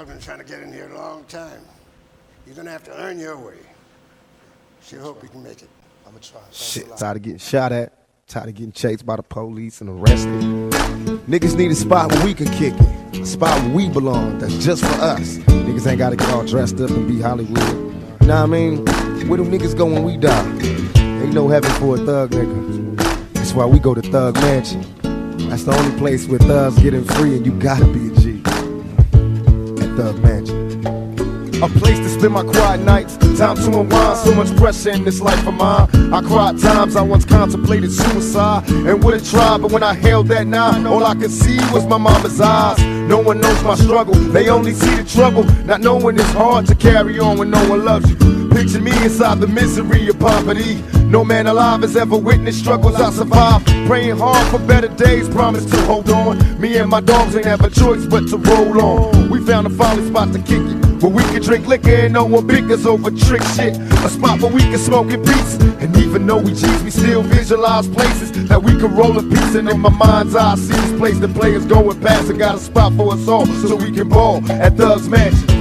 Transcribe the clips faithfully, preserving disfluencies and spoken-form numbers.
I've been trying to get in here a long time. You're gonna have to earn your way. Sure hope you can make it. I'm gonna try. Shit, tired of getting shot at, tired of getting chased by the police and arrested. Niggas need a spot where we can kick it, a spot where we belong, that's just for us. Niggas ain't gotta get all dressed up and be Hollywood. You know what I mean? Where do niggas go when we die? Ain't no heaven for a thug nigga. That's why we go to Thug Mansion. That's the only place where thugs getting free and you gotta be a G. At Thug Mansion. A place to spend my quiet nights, time to unwind. So much pressure in this life of mine. I cried times I once contemplated suicide and would've tried, but when I held that nine, all I could see was my mama's eyes. No one knows my struggle, they only see the trouble. Not knowing it's hard to carry on when no one loves you. Picture me inside the misery of poverty. No man alive has ever witnessed struggles I survived. Praying hard for better days, promise to hold on. Me and my dogs ain't have a choice but to roll on. We found a folly spot to kick it, where we can drink liquor and no one bickers over trick shit. A spot where we can smoke in peace. And even though we G's, we still visualize places that we can roll in peace. And in my mind's eye, I see this place that players going past. And got a spot for us all so we can ball at Thug's Mansion.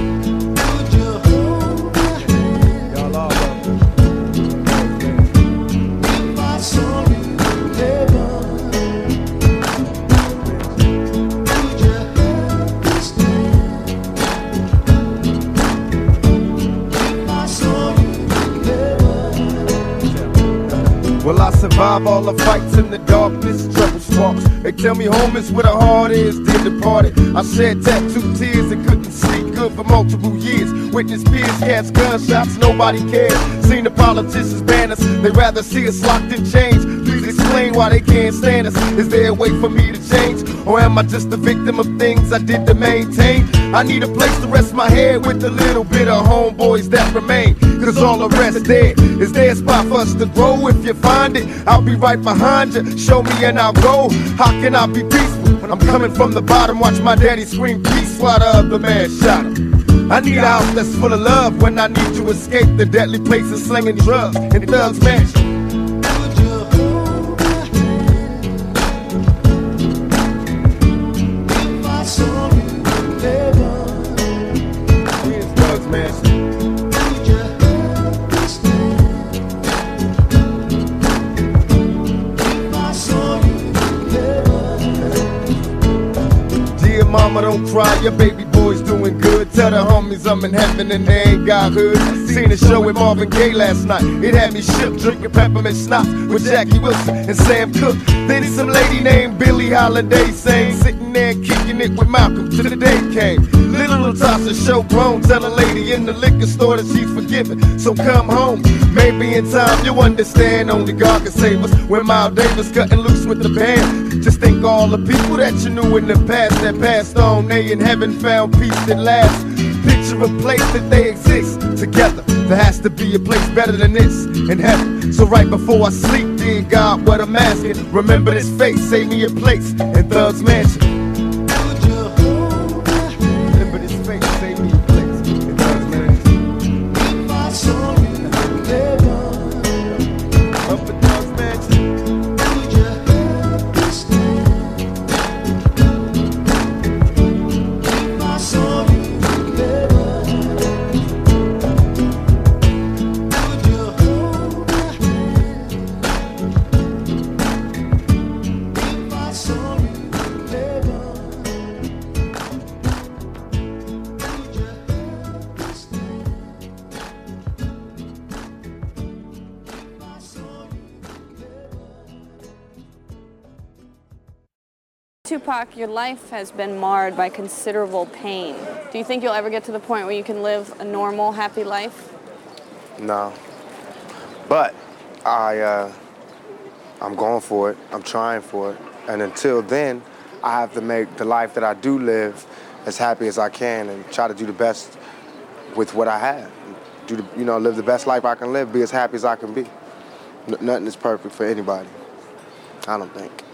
Well, I survive all the fights in the darkness, trouble sparks. They tell me home is where the heart is, dear departed. I shed tattooed tears and couldn't sleep good for multiple years. Witnessed peers, cats, gunshots, nobody cares. Seen the politicians ban us, they rather see us locked in chains. Please explain why they can't stand us. Is there a way for me to change? Or am I just a victim of things I did to maintain? I need a place to rest my head with a little bit of homeboys that remain. Cause all the rest dead. Is there a spot for us to grow? If you find it, I'll be right behind you. Show me and I'll go. How can I be peaceful when I'm coming from the bottom? Watch my daddy scream peace while the other man shot him. I need a house that's full of love when I need to escape the deadly places slinging drugs in Thug's Mansion. Mama, don't cry, your baby boy's doing good. Tell the homies I'm in heaven and they ain't got hood. Seen a show with Marvin Gaye last night. It had me shook, drinking peppermint schnapps with Jackie Wilson and Sam Cooke. Then some lady named Billie Holiday sang, sitting there kicking it with Malcolm till the day came. Little Natasha show grown, tell a lady in the liquor store that she's forgiven. So come home, maybe in time you'll understand. Only God can save us. When Miles Davis cutting loose with the band. Just think all the people that you knew in the past that passed on. They in heaven found peace that lasts. Picture a place that they exist together. There has to be a place better than this in heaven. So right before I sleep, dear God, what I'm asking, remember this face, save me a place in Thug's Mansion. Remember this face, save me a place in Thug's Mansion. Up in Thug's Mansion. Tupac, your life has been marred by considerable pain. Do you think you'll ever get to the point where you can live a normal, happy life? No. But I, uh, I'm going for it. I'm trying for it. And until then, I have to make the life that I do live as happy as I can and try to do the best with what I have. Do the, you know, live the best life I can live, be as happy as I can be. N- nothing is perfect for anybody, I don't think.